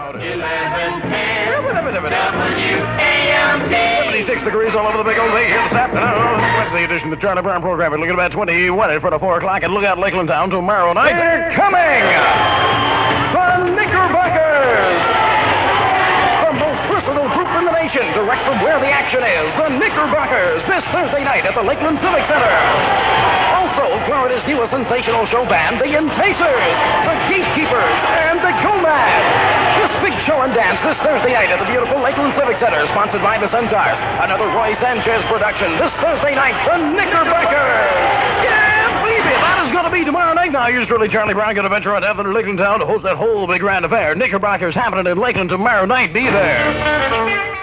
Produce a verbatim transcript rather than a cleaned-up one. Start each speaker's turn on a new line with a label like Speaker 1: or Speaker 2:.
Speaker 1: eleven ten W A M T.
Speaker 2: seventy-six degrees all over the big old day here this afternoon. Wednesday edition of the Charlie Brown program. We're looking at about twenty-one for the four o'clock, and look out Lakeland Town tomorrow night. They're coming! The Knickerbockers! The most versatile group in the nation, direct from where the action is. The Knickerbockers, this Thursday night at the Lakeland Civic Center. Also, Florida's newest sensational show band, the Enticers, the Gatekeepers, and the Go-Mad. This big show and dance this Thursday night at the beautiful Lakeland Civic Center, sponsored by the Centaurs. Another Roy Sanchez production this Thursday night, the Knickerbockers. Yeah, believe it, that is going to be tomorrow night. Now, here's truly Charlie Brown going to venture out to Lakeland Town to host that whole big grand affair. Knickerbockers happening in Lakeland tomorrow night. Be there.